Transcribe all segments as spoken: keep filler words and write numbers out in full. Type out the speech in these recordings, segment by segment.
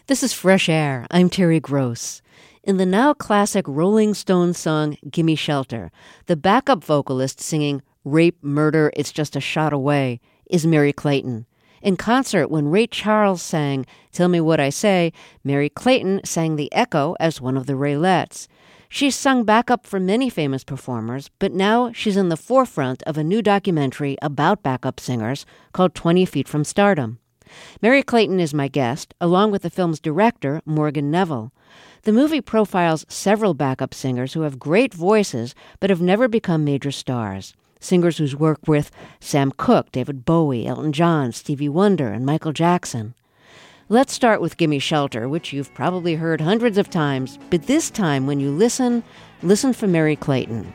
This is Fresh Air. I'm Terry Gross. In the now classic Rolling Stones song, Gimme Shelter, the backup vocalist singing Rape, Murder, It's Just a Shot Away is Merry Clayton. In concert, when Ray Charles sang Tell Me What I Say, Merry Clayton sang the echo as one of the Raylettes. She's sung backup for many famous performers, but now she's in the forefront of a new documentary about backup singers called twenty feet from Stardom. Merry Clayton is my guest, along with the film's director, Morgan Neville. The movie profiles several backup singers who have great voices but have never become major stars. Singers whose work with Sam Cooke, David Bowie, Elton John, Stevie Wonder, and Michael Jackson. Let's start with Gimme Shelter, which you've probably heard hundreds of times, but this time when you listen, listen for Merry Clayton.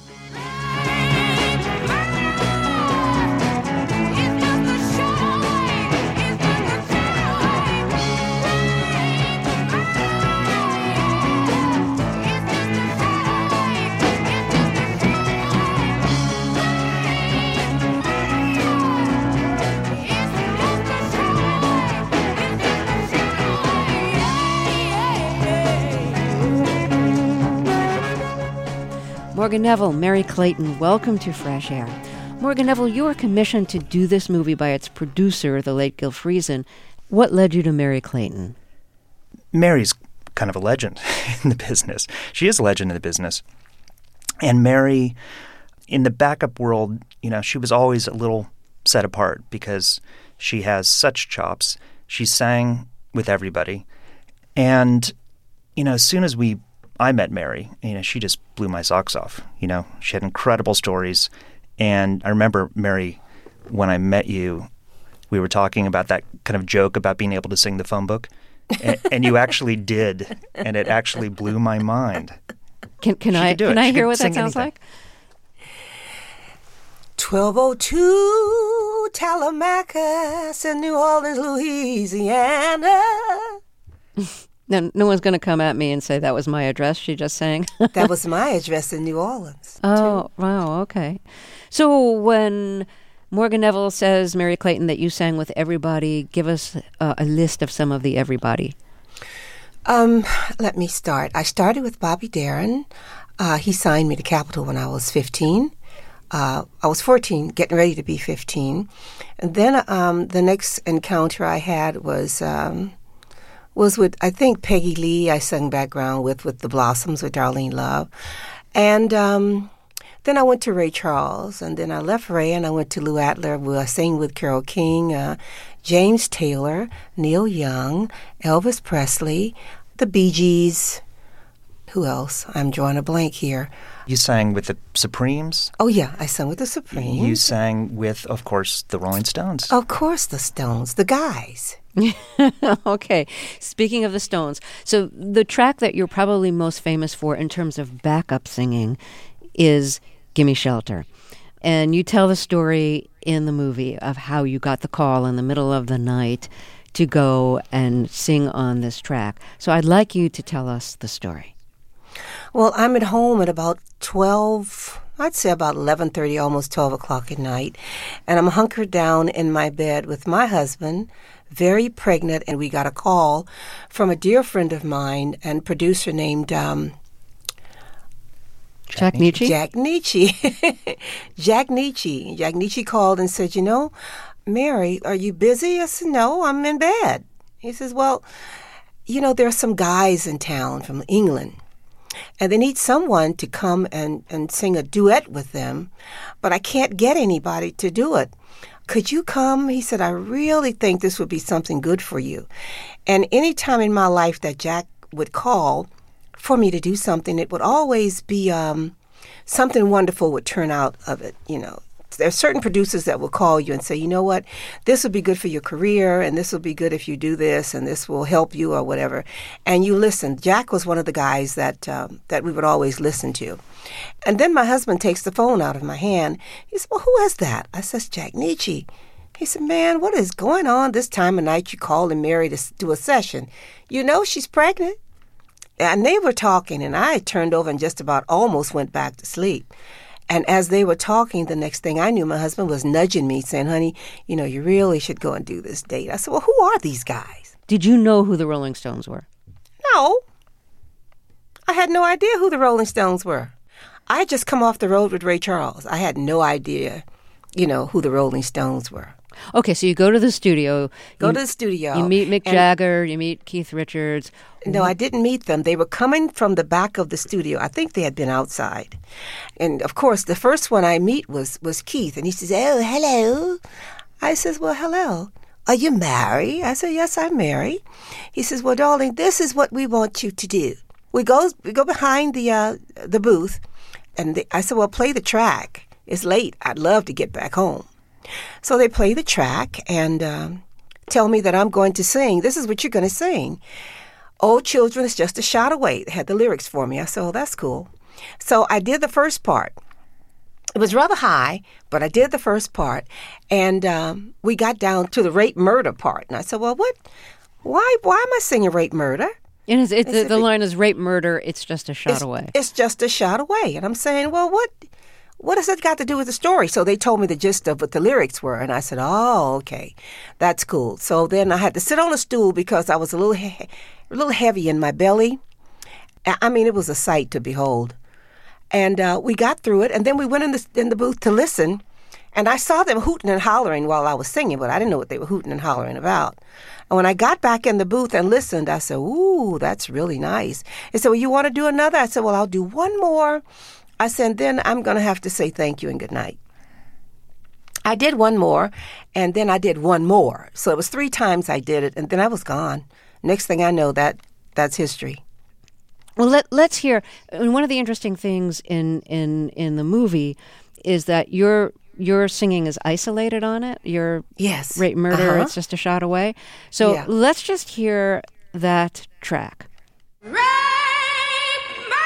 Morgan Neville, Merry Clayton, welcome to Fresh Air. Morgan Neville, you were commissioned to do this movie by its producer, the late Gil Friesen. What led you to Merry Clayton? Mary's kind of a legend in the business. She is a legend in the business. And Mary, in the backup world, you know, she was always a little set apart because she has such chops. She sang with everybody. And, you know, as soon as we I met Mary, you know, she just blew my socks off. You know, she had incredible stories. And I remember, Mary, when I met you, we were talking about that kind of joke about being able to sing the phone book. and, and you actually did. And it actually blew my mind. Can, can I can I hear what that sounds like? twelve oh two Telemachus in New Orleans, Louisiana. No, no one's going to come at me and say that was my address she just sang. That was my address in New Orleans. Oh, too. Wow, okay. So when Morgan Neville says, Merry Clayton, that you sang with everybody, give us uh, a list of some of the everybody. Um, let me start. I started with Bobby Darin. Uh, he signed me to Capitol when I was fifteen. Uh, I was fourteen, getting ready to be fifteen. And then um, the next encounter I had was... Um, was with, I think, Peggy Lee. I sang background with, with The Blossoms, with Darlene Love. And um, then I went to Ray Charles, and then I left Ray, and I went to Lou Adler, where I sang with Carole King, uh, James Taylor, Neil Young, Elvis Presley, the Bee Gees. Who else? I'm drawing a blank here. You sang with the Supremes? Oh, yeah, I sang with the Supremes. You sang with, of course, the Rolling Stones. Of course, the Stones, the guys. Okay. Speaking of the Stones, so the track that you're probably most famous for in terms of backup singing is Gimme Shelter. And you tell the story in the movie of how you got the call in the middle of the night to go and sing on this track. So I'd like you to tell us the story. Well, I'm at home at about twelve, I'd say about eleven thirty, almost twelve o'clock at night. And I'm hunkered down in my bed with my husband, very pregnant, and we got a call from a dear friend of mine and producer named um, Jack Nietzsche. Jack Nietzsche. Jack Nietzsche. Jack Nietzsche called and said, you know, Mary, are you busy? I said, no, I'm in bed. He says, well, you know, there are some guys in town from England, and they need someone to come and, and sing a duet with them, but I can't get anybody to do it. Could you come? He said, I really think this would be something good for you. And any time in my life that Jack would call for me to do something, it would always be um, something wonderful would turn out of it. You know, there are certain producers that will call you and say, you know what, this would be good for your career, and this will be good if you do this, and this will help you or whatever. And you listen. Jack was one of the guys that um, that we would always listen to. And then my husband takes the phone out of my hand. He said, well, who is that? I says, Jack Nietzsche. He said, man, what is going on this time of night? You calling Mary to do a session. You know she's pregnant. And they were talking, and I turned over and just about almost went back to sleep. And as they were talking, the next thing I knew, my husband was nudging me, saying, honey, you know, you really should go and do this date. I said, well, who are these guys? Did you know who the Rolling Stones were? No. I had no idea who the Rolling Stones were. I had just come off the road with Ray Charles. I had no idea, you know, who the Rolling Stones were. Okay, so you go to the studio. Go you, to the studio. You meet Mick Jagger, you meet Keith Richards. No, I didn't meet them. They were coming from the back of the studio. I think they had been outside. And, of course, the first one I meet was, was Keith. And he says, oh, hello. I says, well, hello. Are you married? I said, yes, I'm married. He says, well, darling, this is what we want you to do. We go we go behind the uh, the booth. And they, I said, well, play the track. It's late. I'd love to get back home. So they play the track and um, tell me that I'm going to sing. This is what you're going to sing. Oh, children, it's just a shot away. They had the lyrics for me. I said, oh, that's cool. So I did the first part. It was rather high, but I did the first part. And um, we got down to the rape murder part. And I said, well, what? Why, why am I singing rape murder? And it's, it's, said, the line is rape murder, it's just a shot it's, away. It's just a shot away. And I'm saying, well, what what has that got to do with the story? So they told me the gist of what the lyrics were. And I said, oh, okay, that's cool. So then I had to sit on a stool because I was a little, he- a little heavy in my belly. I mean, it was a sight to behold. And uh, we got through it. And then we went in the, in the booth to listen. And I saw them hooting and hollering while I was singing, but I didn't know what they were hooting and hollering about. And when I got back in the booth and listened, I said, ooh, that's really nice. They said, well, you want to do another? I said, well, I'll do one more. I said, then I'm going to have to say thank you and good night. I did one more, and then I did one more. So it was three times I did it, and then I was gone. Next thing I know, that that's history. Well, let, let's hear. And one of the interesting things in, in, in the movie is that your your singing is isolated on it. Your yes. rape murder, Uh-huh. it's just a shot away. So Yeah. let's just hear that track. Rape murder!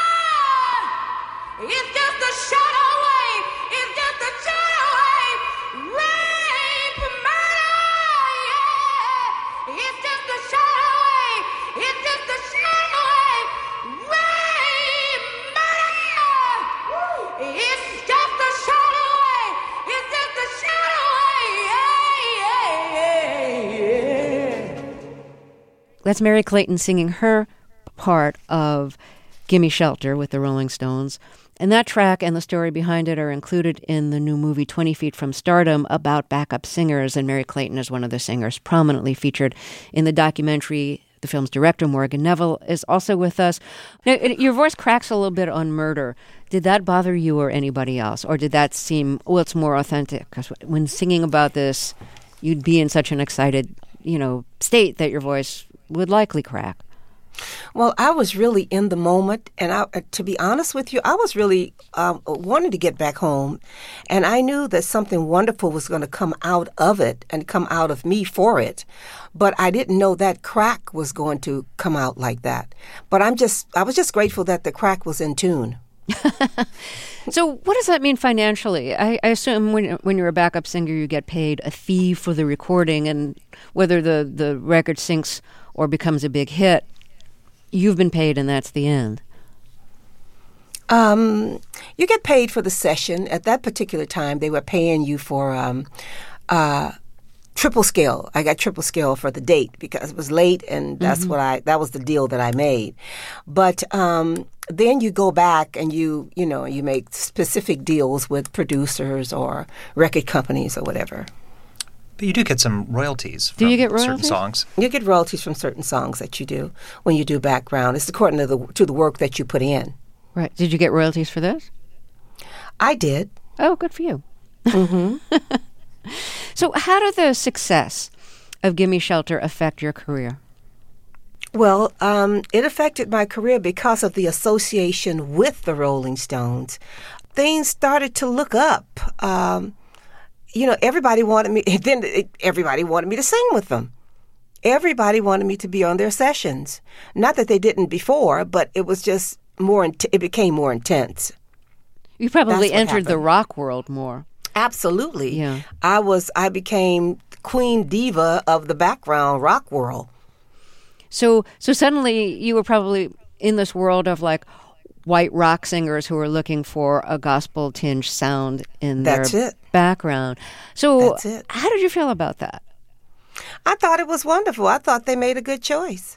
It's just a shot away! It's just a shot away! Rape murder! Yeah! It's just a shot away! It's just a shot away! Rape murder! It's just a shot away! It's just a shot away! Yeah, yeah, yeah. That's Merry Clayton singing her part of Gimme Shelter with the Rolling Stones. And that track and the story behind it are included in the new movie twenty feet from Stardom about backup singers, and Merry Clayton is one of the singers prominently featured in the documentary. The film's director, Morgan Neville, is also with us. Now, it, your voice cracks a little bit on Murder. Did that bother you or anybody else? Or did that seem, well, it's more authentic? Because when singing about this, you'd be in such an excited, you know, state that your voice would likely crack. Well, I was really in the moment, and I, to be honest with you, I was really um, wanting to get back home, and I knew that something wonderful was going to come out of it and come out of me for it, but I didn't know that crack was going to come out like that. But I'm just, I was just grateful that the crack was in tune. So what does that mean financially? I, I assume when when you're a backup singer, you get paid a fee for the recording, and whether the, the record syncs or becomes a big hit, you've been paid, and that's the end. Um, you get paid for the session. At that particular time, they were paying you for um, uh, triple scale. I got triple scale for the date because it was late, and that's mm-hmm. what I. That was the deal that I made. But um, then you go back and you, you know, you make specific deals with producers or record companies or whatever. But you do get some royalties do from you get certain royalties? songs. You get royalties from certain songs that you do when you do background. It's according to the to the work that you put in. Right. Did you get royalties for this? I did. Oh, good for you. Mm-hmm. So how did the success of Gimme Shelter affect your career? Well, um, it affected my career because of the association with the Rolling Stones. Things started to look up. Um, you know, everybody wanted me. Then it, everybody wanted me to sing with them. Everybody wanted me to be on their sessions. Not that they didn't before, but it was just more. Int- it became more intense. You probably That's what entered the happened. rock world more. Absolutely. Yeah. I was. I became queen diva of the background rock world. So so suddenly you were probably in this world of like white rock singers who were looking for a gospel tinge sound in That's their it. background. So That's it. how did you feel about that? I thought it was wonderful. I thought they made a good choice.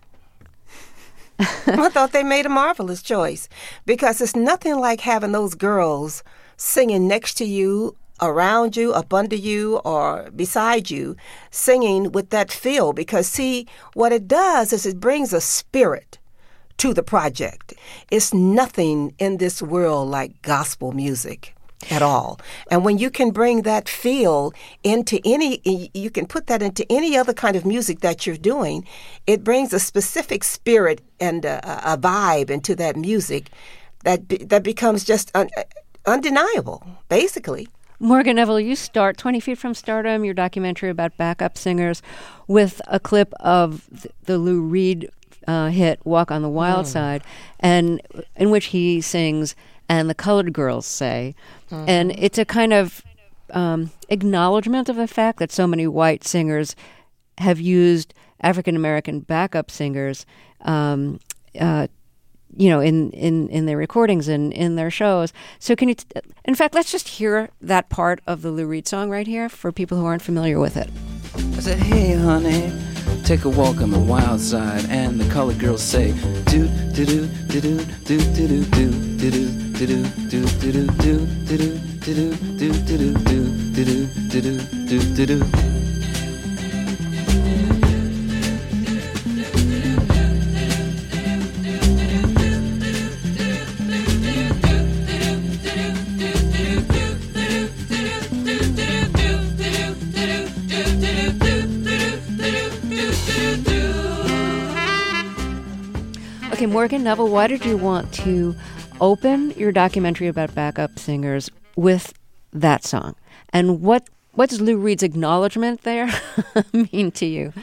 I thought they made a marvelous choice because it's nothing like having those girls singing next to you, around you, up under you, or beside you, singing with that feel. Because, see, what it does is it brings a spirit to the project. It's nothing in this world like gospel music at all. And when you can bring that feel into any, you can put that into any other kind of music that you're doing, it brings a specific spirit and a, a vibe into that music that that becomes just un, undeniable, basically. Morgan Neville, you start twenty Feet from Stardom, your documentary about backup singers, with a clip of the Lou Reed uh, hit Walk on the Wild mm. Side, and in which he sings, "And the colored girls say." Mm-hmm. And it's a kind of um, acknowledgement of the fact that so many white singers have used African-American backup singers um, uh, you know, in, in, in their recordings and in their shows. So can you, t- in fact, let's just hear that part of the Lou Reed song right here for people who aren't familiar with it. I said, hey, honey, take a walk on the wild side. And the colored girls say, do, do, do, do, do, do, do, do, do, do. Do do do do do do do do do do do do do do do. Okay, Morgan Neville, why did you want to open your documentary about backup singers with that song? And what what does Lou Reed's acknowledgement there mean to you?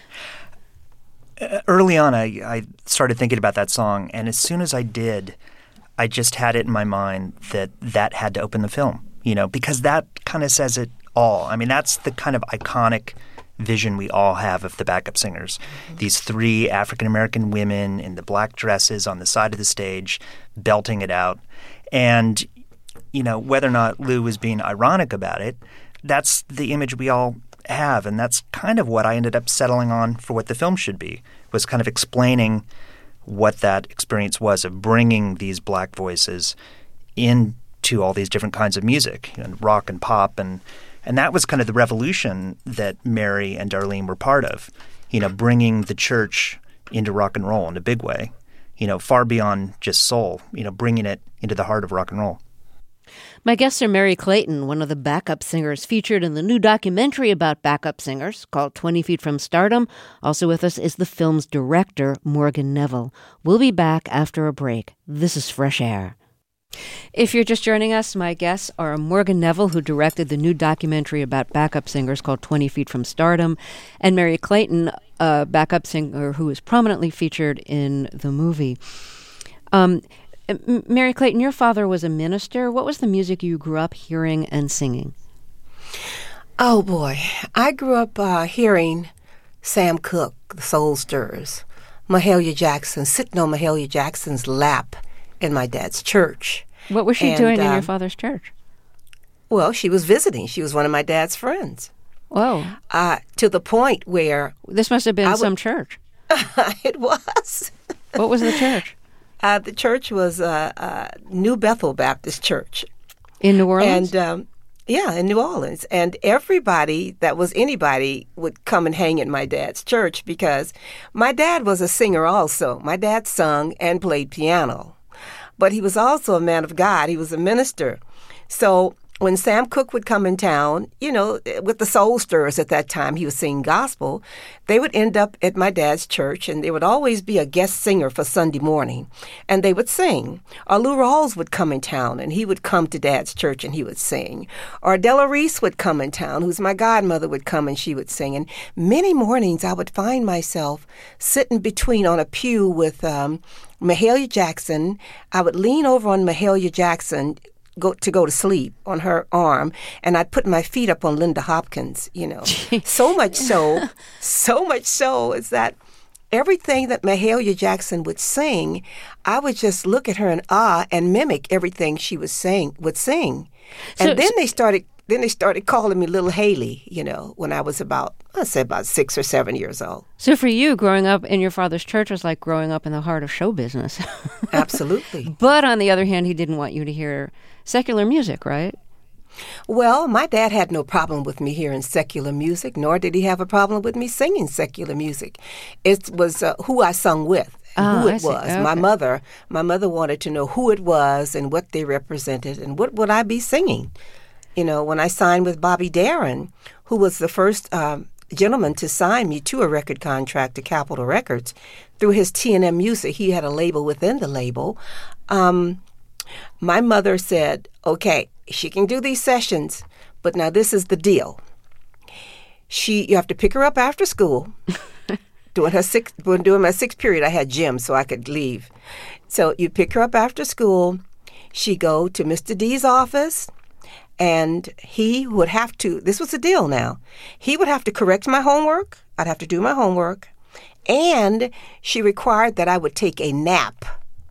Uh, early on, I, I started thinking about that song, and as soon as I did, I just had it in my mind that that had to open the film, you know, because that kind of says it all. I mean, that's the kind of iconic vision we all have of the backup singers. Mm-hmm. These three African-American women in the black dresses on the side of the stage belting it out. And, you know, whether or not Lou was being ironic about it, that's the image we all have. And that's kind of what I ended up settling on for what the film should be, was kind of explaining what that experience was of bringing these black voices into all these different kinds of music, you know, rock and pop. And And that was kind of the revolution that Mary and Darlene were part of, you know, bringing the church into rock and roll in a big way, you know, far beyond just soul, you know, bringing it into the heart of rock and roll. My guests are Merry Clayton, one of the backup singers featured in the new documentary about backup singers called twenty Feet from Stardom. Also with us is the film's director, Morgan Neville. We'll be back after a break. This is Fresh Air. If you're just joining us, my guests are Morgan Neville, who directed the new documentary about backup singers called twenty Feet from Stardom, and Merry Clayton, a backup singer who is prominently featured in the movie. Um, M- Merry Clayton, your father was a minister. What was the music you grew up hearing and singing? Oh, boy. I grew up uh, hearing Sam Cooke, the Soul Stirrers, Mahalia Jackson, sitting on Mahalia Jackson's lap in my dad's church. What was she and, doing in um, your father's church? Well, she was visiting. She was one of my dad's friends. Whoa. Uh, to the point where... This must have been I some would, church. It was. What was the church? Uh, the church was uh, uh, New Bethel Baptist Church. In New Orleans? And, um, yeah, in New Orleans. And everybody that was anybody would come and hang at my dad's church because my dad was a singer also. My dad sung and played piano. But he was also a man of God. He was a minister. So when Sam Cooke would come in town, you know, with the Soul Stirrers at that time, he was singing gospel, they would end up at my dad's church, and there would always be a guest singer for Sunday morning, and they would sing. Or Lou Rawls would come in town, and he would come to Dad's church, and he would sing. Or Della Reese would come in town, who's my godmother, would come, and she would sing. And many mornings I would find myself sitting between on a pew with um, Mahalia Jackson. I would lean over on Mahalia Jackson, Go, to go to sleep on her arm, and I'd put my feet up on Linda Hopkins, you know. So much so, so much so is that everything that Mahalia Jackson would sing, I would just look at her in awe and mimic everything she was saying, would sing. And So- then so- they started then they started calling me Little Haley, you know, when I was about, let's say about six or seven years old. So for you, growing up in your father's church was like growing up in the heart of show business. Absolutely. But on the other hand, he didn't want you to hear secular music, right? Well, my dad had no problem with me hearing secular music, nor did he have a problem with me singing secular music. It was uh, who I sung with. Oh, who I it see. was. Okay. My mother, my mother wanted to know who it was and what they represented and what would I be singing. You know, when I signed with Bobby Darin, who was the first um, gentleman to sign me to a record contract to Capitol Records through his T and M Music, he had a label within the label. Um, my mother said, okay, she can do these sessions, but now this is the deal. She, you have to pick her up after school. During her sixth, during my sixth period, I had gym, so I could leave. So you pick her up after school. She go to Mister D's office, and he would have to. This was the deal. Now, he would have to correct my homework. I'd have to do my homework, and she required that I would take a nap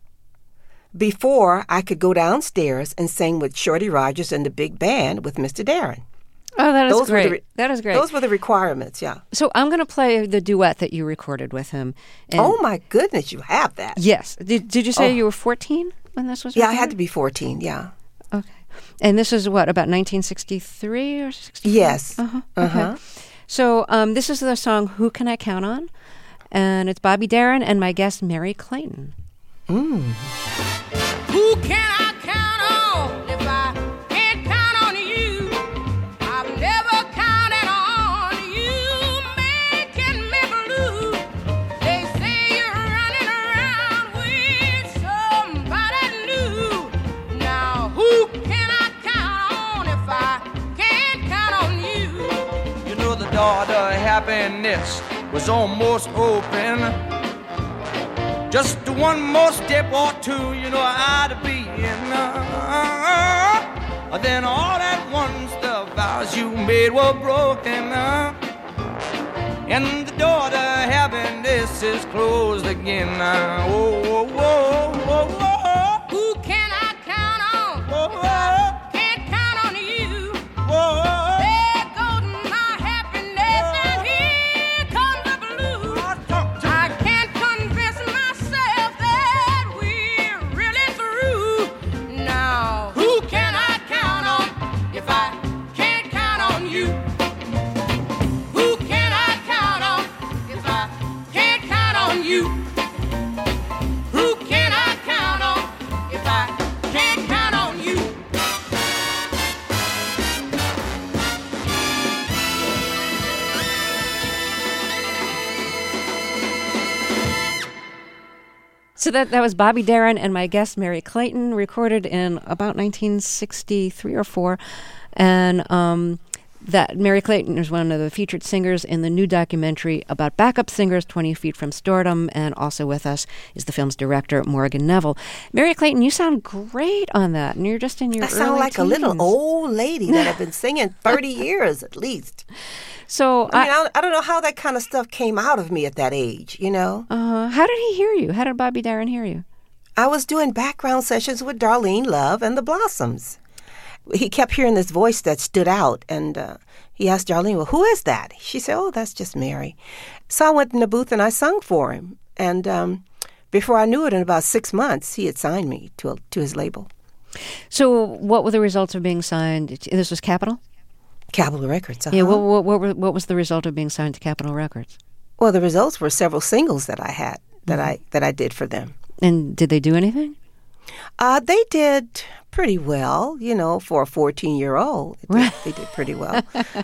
before I could go downstairs and sing with Shorty Rogers and the big band with Mister Darin. Oh, that is Those were great. the re- that is great. Those were the requirements, yeah. So I'm going to play the duet that you recorded with him. And Oh, my goodness, you have that. yes. Did, did you say Oh. you were fourteen when this was Yeah, I recorded? had to be fourteen, yeah. Okay. And this is what, about nineteen sixty-three or sixty-four? Yes. Uh-huh. Uh-huh. Okay. So um, this is the song Who Can I Count On? And it's Bobby Darin and my guest, Mary Clayton. Mm. Who can I count on if I can't count on you? I've never counted on you, making me blue. They say you're running around with somebody new. Now who can I count on if I can't count on you? You know the door to happiness was almost open. Just one more step or two, you know I'd be in. Uh, then all at once the vows you made were broken. Uh, and the door to happiness is closed again. Uh, oh, oh, oh, oh, oh. Who can I count on? Oh, oh, Can't count on you. oh, oh. There goes my happiness, and here comes the blues. I can't convince myself that we're really through. Now, who can I count on if I can't count on you? Who can I count on if I can't count on you? Who can I count on if I can't count on you? So that, that was Bobby Darin and my guest, Mary Clayton, recorded in about nineteen sixty-three or four. And um, that Mary Clayton is one of the featured singers in the new documentary about backup singers, twenty feet from Stardom. And also with us is the film's director, Morgan Neville. Mary Clayton, you sound great on that. And you're just in your I early sound like a little teens. old lady that have been singing thirty years at least. So, I mean, I don't, I don't know how that kind of stuff came out of me at that age, you know? uh, how did he hear you? How did Bobby Darin hear you? I was doing background sessions with Darlene Love and the Blossoms. He kept hearing this voice that stood out, and uh, he asked Darlene, well, who is that? She said, oh, that's just Mary. So I went in the booth and I sung for him. And um, before I knew it, in about six months, he had signed me to, a, to his label. So what were the results of being signed? This was Capitol? Capitol Records. Uh-huh. Yeah, what, what, what, were, what was the result of being signed to Capitol Records? Well, the results were several singles that I had, that Mm-hmm. I that I did for them. And did they do anything? Uh, they did pretty well, you know, for a fourteen-year-old. They did, they did pretty well.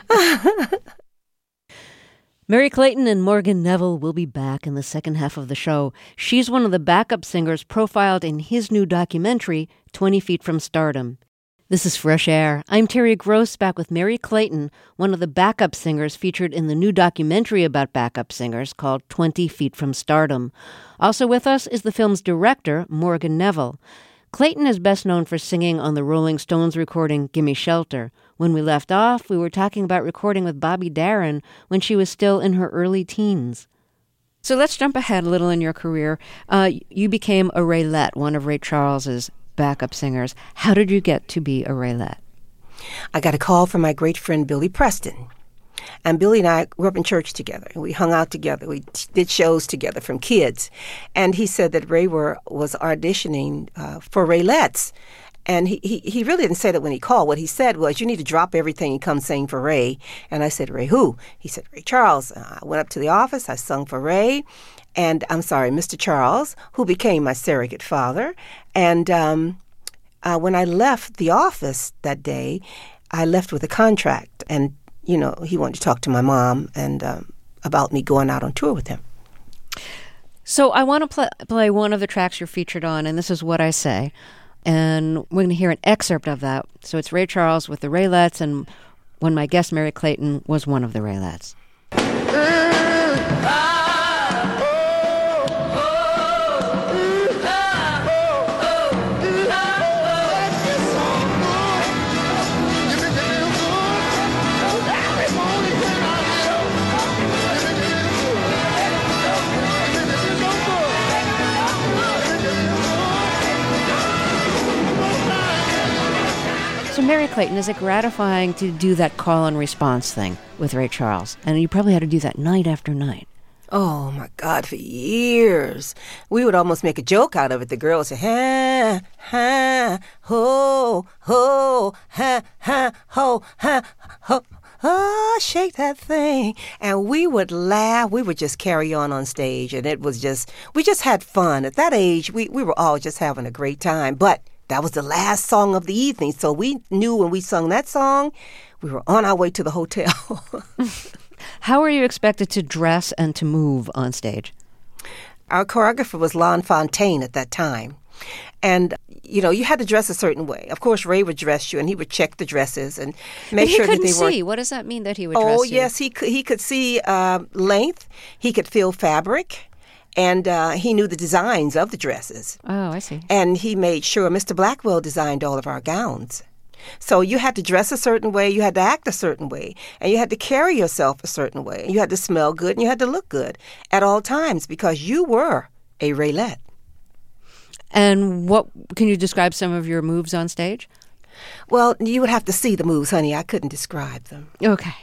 Mary Clayton and Morgan Neville will be back in the second half of the show. She's one of the backup singers profiled in his new documentary, twenty feet from Stardom. This is Fresh Air. I'm Terry Gross, back with Mary Clayton, one of the backup singers featured in the new documentary about backup singers called twenty feet from Stardom. Also with us is the film's director, Morgan Neville. Clayton is best known for singing on the Rolling Stones recording Gimme Shelter. When we left off, we were talking about recording with Bobby Darin when she was still in her early teens. So let's jump ahead a little in your career. Uh, you became a Raylette, one of Ray Charles's backup singers. How did you get to be a Raylette? I got a call from my great friend Billy Preston. And Billy and I grew up in church together. We hung out together. We t- did shows together from kids. And he said that Ray were, was auditioning uh, for Raylettes. And he, he, he really didn't say that when he called. What he said was, you need to drop everything and come sing for Ray. And I said, Ray who? He said, Ray Charles. Uh, I went up to the office. I sung for Ray. And I'm sorry, Mister Charles, who became my surrogate father. And um, uh, when I left the office that day, I left with a contract. And you know, he wanted to talk to my mom and um, about me going out on tour with him. So I want to pl- play one of the tracks you're featured on, and this is What I Say. And we're going to hear an excerpt of that. So it's Ray Charles with the Raylettes, and when my guest, Merry Clayton, was one of the Raylettes. So, Merry Clayton, is it gratifying to do that call and response thing with Ray Charles? And you probably had to do that night after night. Oh, my God, for years. We would almost make a joke out of it. The girls would say, ha, ha, ho, ho, ha, ha, ho, ha, ho. Oh, shake that thing. And we would laugh. We would just carry on on stage. And it was just, we just had fun. At that age, we, we were all just having a great time. But that was the last song of the evening. So we knew when we sung that song, we were on our way to the hotel. How were you expected to dress and to move on stage? Our choreographer was Lon Fontaine at that time. And, you know, you had to dress a certain way. Of course, Ray would dress you, and he would check the dresses and make he sure that couldn't they were. see. What does that mean that he would dress Oh, you? yes, he could, he could see uh, length. He could feel fabric. And uh, he knew the designs of the dresses. Oh, I see. And he made sure Mister Blackwell designed all of our gowns. So you had to dress a certain way, you had to act a certain way, and you had to carry yourself a certain way. You had to smell good and you had to look good at all times because you were a Raylette. And what can you describe some of your moves on stage? Well, you would have to see the moves, honey. I couldn't describe them. Okay.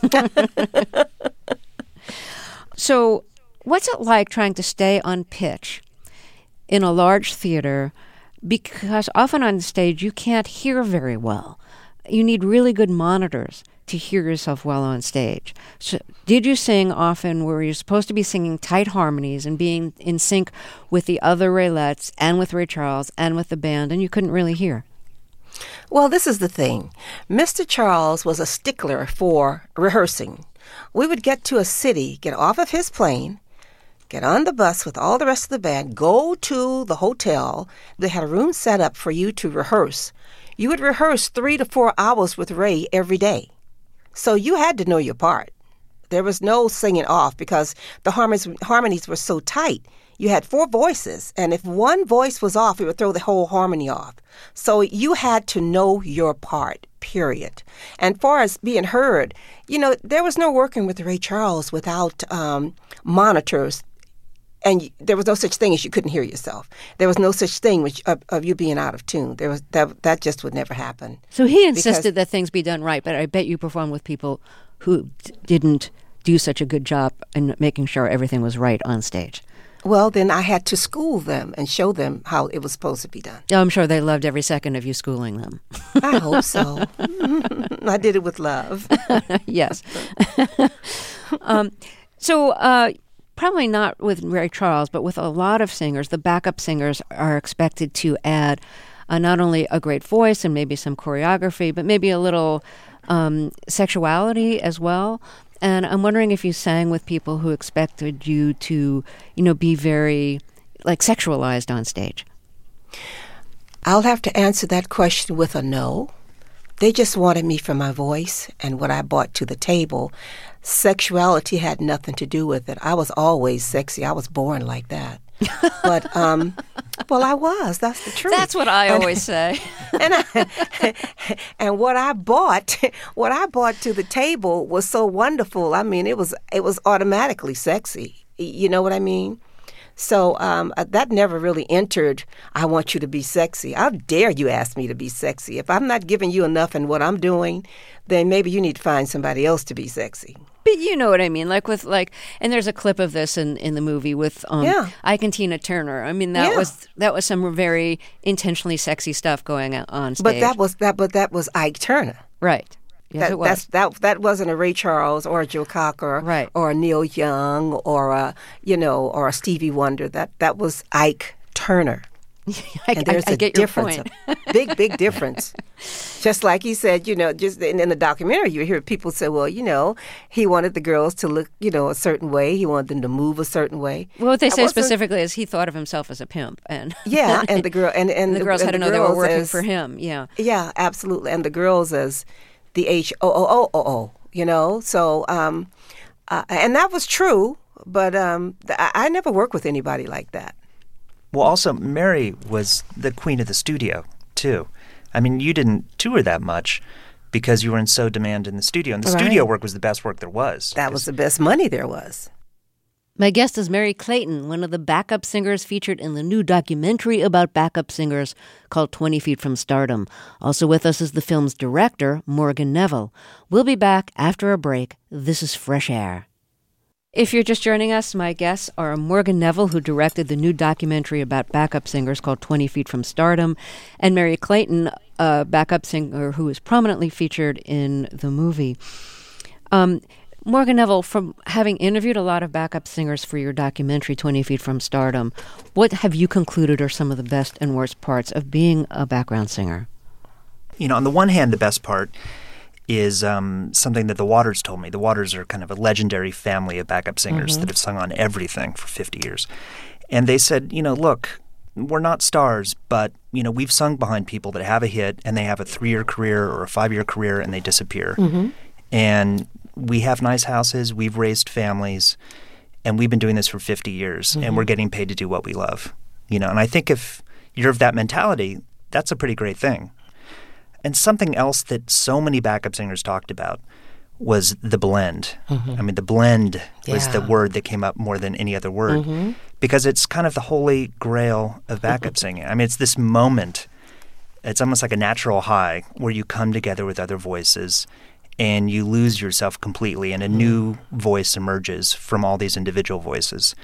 So what's it like trying to stay on pitch in a large theater? Because often on stage you can't hear very well. You need really good monitors to hear yourself well on stage. So did you sing often where you're supposed to be singing tight harmonies and being in sync with the other Raylettes and with Ray Charles and with the band, and you couldn't really hear? Well, this is the thing. Mister Charles was a stickler for rehearsing. We would get to a city, get off of his plane, get on the bus with all the rest of the band, go to the hotel. They had a room set up for you to rehearse. You would rehearse three to four hours with Ray every day. So you had to know your part. There was no singing off because the harmonies, harmonies were so tight. You had four voices, and if one voice was off, it would throw the whole harmony off. So you had to know your part, period. And far as being heard, you know, there was no working with Ray Charles without um, monitors. And there was no such thing as you couldn't hear yourself. There was no such thing which, of, of you being out of tune. There was that that just would never happen. So he insisted Because- that things be done right, but I bet you performed with people who d- didn't do such a good job in making sure everything was right on stage. Well, then I had to school them and show them how it was supposed to be done. I'm sure they loved every second of you schooling them. I hope so. I did it with love. Yes. um, so uh, probably not with Ray Charles, but with a lot of singers, the backup singers are expected to add uh, not only a great voice and maybe some choreography, but maybe a little um, sexuality as well. And I'm wondering if you sang with people who expected you to, you know, be very, like, sexualized on stage. I'll have to answer that question with a no. They just wanted me for my voice and what I brought to the table. Sexuality had nothing to do with it. I was always sexy. I was born like that. But, um, well, I was. That's the truth. That's what I And- always say. and I, and what I bought, what I brought to the table was so wonderful. I mean, it was it was automatically sexy. You know what I mean? So um, uh, that never really entered, I want you to be sexy. How dare you ask me to be sexy? If I'm not giving you enough in what I'm doing, then maybe you need to find somebody else to be sexy. But you know what I mean, like with like, and there's a clip of this in, in the movie with um, Yeah. Ike and Tina Turner. I mean, that Yeah. was that was some very intentionally sexy stuff going on stage. But that was that. But that was Ike Turner. right. Yes, that, it was. That's, that that wasn't a Ray Charles or a Joe Cocker Right. or a Neil Young or a you know or a Stevie Wonder. That that was Ike Turner. I, And there's I, I a get your difference, point. a big big difference. Just like he said, you know, just in, in the documentary, you hear people say, well, you know, he wanted the girls to look, you know, a certain way. He wanted them to move a certain way. Well, what they That say wasn't- specifically is he thought of himself as a pimp, and Yeah, and the girl and and the girls had to and know the they were girls working as- for him. Yeah. Yeah, absolutely. And the girls as the H O O O O O, you know? So, um, uh, and that was true, but um, th- I, I never worked with anybody like that. Well, also, Mary was the queen of the studio, too. I mean, you didn't tour that much because you were in so demand in the studio. And the Right. studio work was the best work there was. That was the best money there was. My guest is Mary Clayton, one of the backup singers featured in the new documentary about backup singers called twenty feet from Stardom. Also with us is the film's director, Morgan Neville. We'll be back after a break. This is Fresh Air. If you're just joining us, my guests are Morgan Neville, who directed the new documentary about backup singers called twenty feet from Stardom, and Mary Clayton, a backup singer who is prominently featured in the movie. Um, Morgan Neville, from having interviewed a lot of backup singers for your documentary, twenty feet from Stardom, what have you concluded are some of the best and worst parts of being a background singer? You know, on the one hand, the best part is um, something that the Waters told me. The Waters are kind of a legendary family of backup singers that have sung on everything for fifty years. And they said, you know, look, we're not stars, but, you know, we've sung behind people that have a hit and they have a three-year career or a five-year career and they disappear. And we have nice houses, we've raised families, and we've been doing this for fifty years, and we're getting paid to do what we love. You know, and I think if you're of that mentality, that's a pretty great thing. And something else that so many backup singers talked about was the blend. I mean, the blend was the Yeah. word that came up more than any other word because it's kind of the holy grail of backup singing. I mean, it's this moment. It's almost like a natural high where you come together with other voices and you lose yourself completely and a new voice emerges from all these individual voices.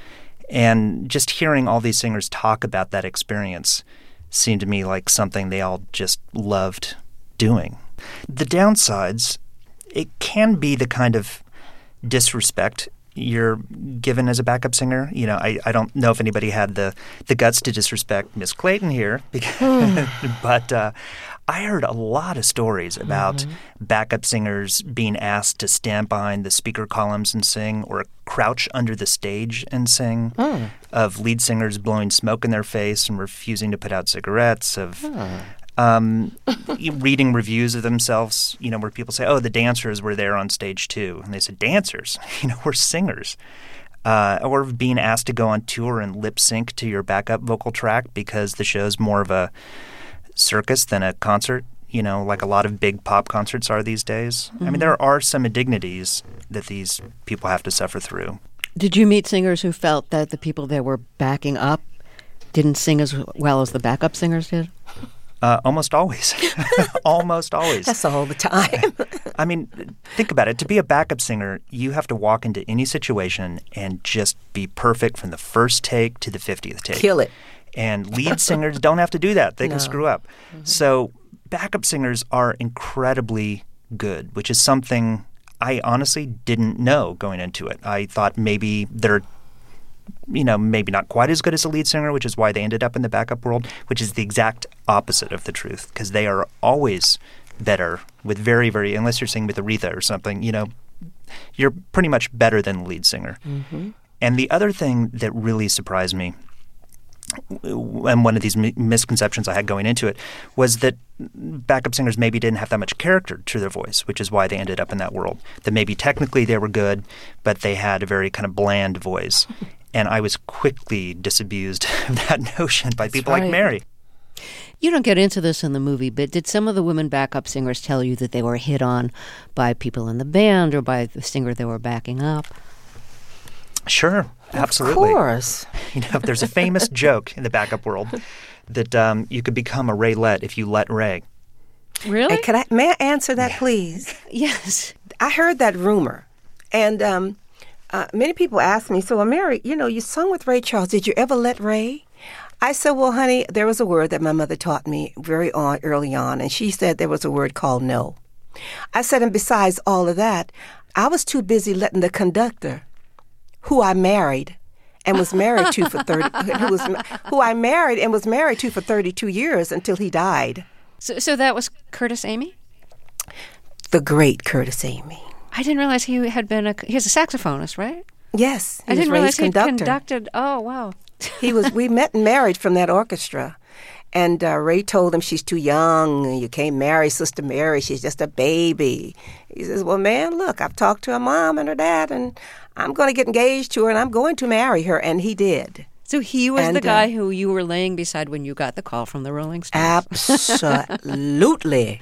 And just hearing all these singers talk about that experience seemed to me like something they all just loved doing. The downsides, it can be the kind of disrespect you're given as a backup singer. You know, I, I don't know if anybody had the, the guts to disrespect Miss Clayton here, because, but uh, I heard a lot of stories about mm-hmm. backup singers being asked to stand behind the speaker columns and sing or crouch under the stage and sing, mm. of lead singers blowing smoke in their face and refusing to put out cigarettes, of mm. um, reading reviews of themselves, you know, where people say, oh, the dancers were there on stage too. And they said, dancers? You know, we're singers. Uh, or being asked to go on tour and lip sync to your backup vocal track because the show's more of a circus than a concert, you know, like a lot of big pop concerts are these days. Mm-hmm. I mean, there are some indignities that these people have to suffer through. Did you meet singers who felt that the people they were backing up didn't sing as well as the backup singers did? Uh, almost always. Almost always. That's all the time. I mean, think about it. To be a backup singer, you have to walk into any situation and just be perfect from the first take to the fiftieth take. Kill it. And lead singers don't have to do that. They No. can screw up. Mm-hmm. So backup singers are incredibly good, which is something I honestly didn't know going into it. I thought maybe they're, you know, maybe not quite as good as a lead singer, which is why they ended up in the backup world, which is the exact opposite of the truth, because they are always better with very, very, unless you're singing with Aretha or something, you know, you're pretty much better than the lead singer. Mm-hmm. And the other thing that really surprised me, and one of these misconceptions I had going into it, was that backup singers maybe didn't have that much character to their voice, which is why they ended up in that world. That maybe technically they were good, but they had a very kind of bland voice. And I was quickly disabused of that notion by That's people right. like Mary. You don't get into this in the movie, but did some of the women backup singers tell you that they were hit on by people in the band or by the singer they were backing up? Sure, absolutely. Of course. You know, there's a famous joke in the backup world that um, you could become a Raylette if you let Ray. Really? And can I, may I answer that, please? Yes. I heard that rumor. And um, uh, many people ask me, so, well, Mary, you know, you sung with Ray Charles. Did you ever let Ray? I said, well, honey, there was a word that my mother taught me very on, early on, and she said there was a word called no. I said, and besides all of that, I was too busy letting the conductor, who I married and was married to for thirty, who was who I married and was married to for thirty-two years until he died. So, so that was Curtis Amy? The great Curtis Amy. I didn't realize he had been a he was a saxophonist, right? Yes, he I was didn't Ray's realize he conductor. conducted. Oh, wow. He was. We met and married from that orchestra. And uh, Ray told him, she's too young. You can't marry Sister Mary. She's just a baby. He says, well, man, look, I've talked to her mom and her dad, and I'm going to get engaged to her, and I'm going to marry her. And he did. So he was And, the guy uh, who you were laying beside when you got the call from the Rolling Stones. Absolutely.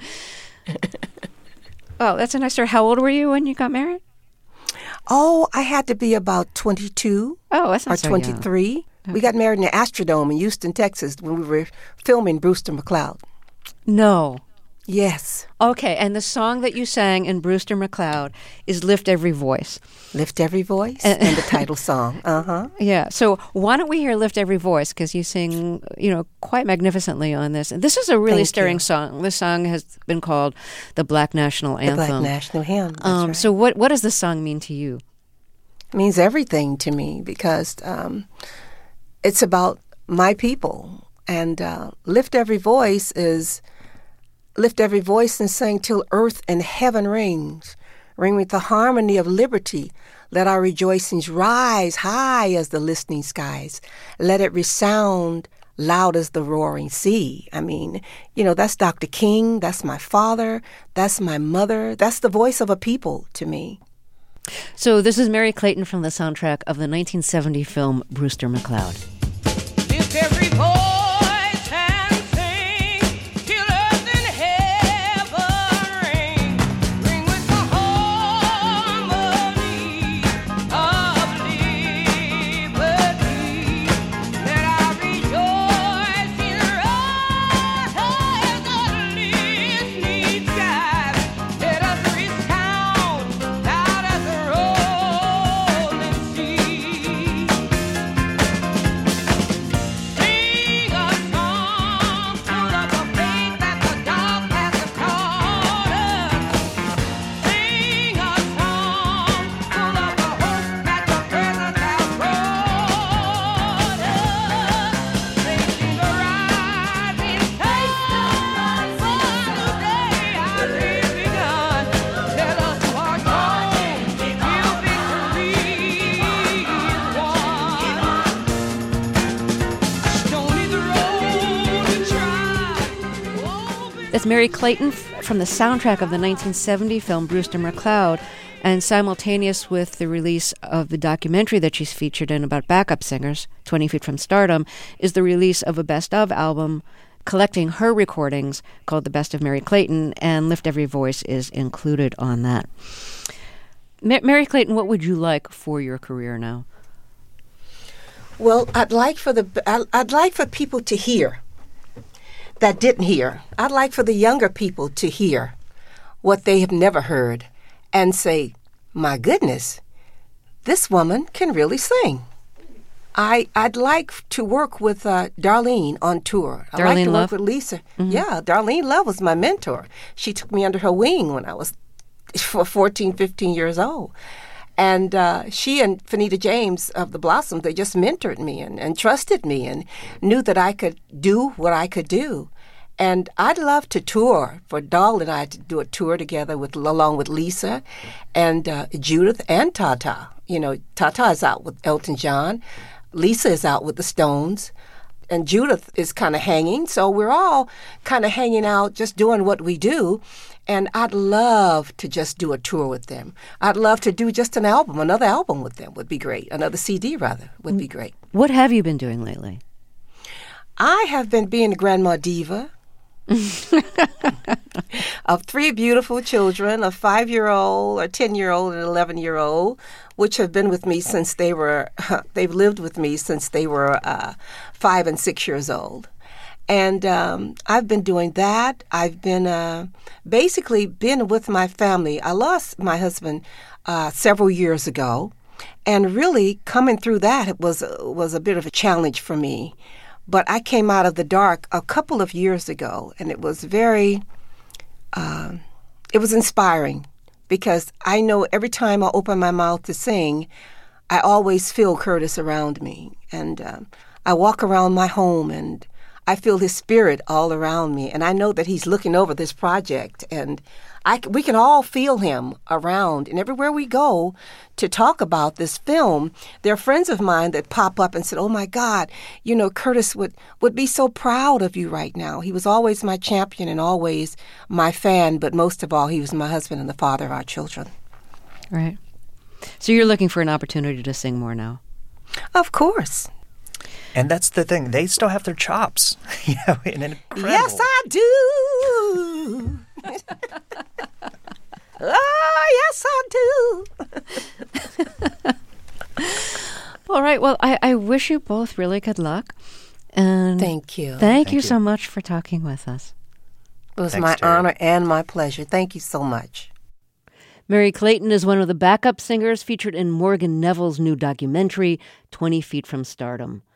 Oh, that's a nice story. How old were you when you got married? Oh, I had to be about twenty-two Oh, that's not or so young. twenty-three. We got married in the Astrodome in Houston, Texas, when we were filming Brewster McCloud. No. Yes. Okay, and the song that you sang in Brewster McCloud is Lift Every Voice. Lift Every Voice and the title song. Uh-huh. Yeah, so why don't we hear Lift Every Voice, because you sing, you know, quite magnificently on this. This is a really Thank stirring you. song. This song has been called the Black National The Anthem. Black National Hymn. That's um, right. So what, what does this song mean to you? It means everything to me because um, it's about my people. And uh, Lift Every Voice is lift every voice and sing till earth and heaven rings. Ring with the harmony of liberty. Let our rejoicings rise high as the listening skies. Let it resound loud as the roaring sea. I mean, you know, that's Doctor King. That's my father. That's my mother. That's the voice of a people to me. So this is Mary Clayton from the soundtrack of the nineteen seventy film Brewster McCloud. Lift every voice and sing till earth and heaven ring. Ring with the harmony of liberty. Let our rejoicing rise as the listening skies. Let us resound loud as the rolling sea. Sing a song full of the faith that the dark has taught us. Sing a song full of the hope that the present has brought us. Facing the rising sun for the day has begun. Let us march on till victory is won. Stony the road to try. That's Mary Clayton f- from the soundtrack of the nineteen seventy film Brewster McCloud, and simultaneous with the release of the documentary that she's featured in about backup singers, twenty Feet from Stardom, is the release of a best of album collecting her recordings called The Best of Mary Clayton, and Lift Every Voice is included on that. Ma- Mary Clayton, what would you like for your career now? Well, I'd like for the I- I'd like for people to hear that didn't hear. I'd like for the younger people to hear what they have never heard and say, "My goodness, this woman can really sing." I I'd like to work with uh, Darlene on tour. I'd like Darlene to Love? work with Lisa. Yeah, Darlene Love was my mentor. She took me under her wing when I was fourteen, fifteen years old. And uh, she and Fanita James of the Blossoms, they just mentored me and, and trusted me and knew that I could do what I could do. And I'd love to tour, for Doll and I to do a tour together with along with Lisa and uh, Judith and Tata. You know, Tata is out with Elton John. Lisa is out with the Stones. And Judith is kind of hanging. So we're all kind of hanging out, just doing what we do. And I'd love to just do a tour with them. I'd love to do just an album, another album with them would be great. Another C D, rather, would be great. What have you been doing lately? I have been being a grandma diva. of three beautiful children, a five-year-old, a ten-year-old, and an eleven-year-old, which have been with me since they were, they've lived with me since they were uh, five and six years old. And um, I've been doing that. I've been uh, basically been with my family. I lost my husband uh, several years ago, and really coming through that it was was a bit of a challenge for me. But I came out of the dark a couple of years ago, and it was very, uh, it was inspiring, because I know every time I open my mouth to sing, I always feel Curtis around me, and um, I walk around my home and I feel his spirit all around me, and I know that he's looking over this project, and I, we can all feel him around. And everywhere we go to talk about this film, there are friends of mine that pop up and said, oh, my God, you know, Curtis would, would be so proud of you right now. He was always my champion and always my fan, but most of all, he was my husband and the father of our children. Right. So you're looking for an opportunity to sing more now? Of course. And that's the thing. They still have their chops. You know, in an incredible... Yes, I do. Oh, yes, I do. All right. Well, I, I wish you both really good luck. And Thank you. Thank, Thank you, you. so much for talking with us. It was Thanks, my Terry. honor and my pleasure. Thank you so much. Mary Clayton is one of the backup singers featured in Morgan Neville's new documentary, twenty feet from Stardom.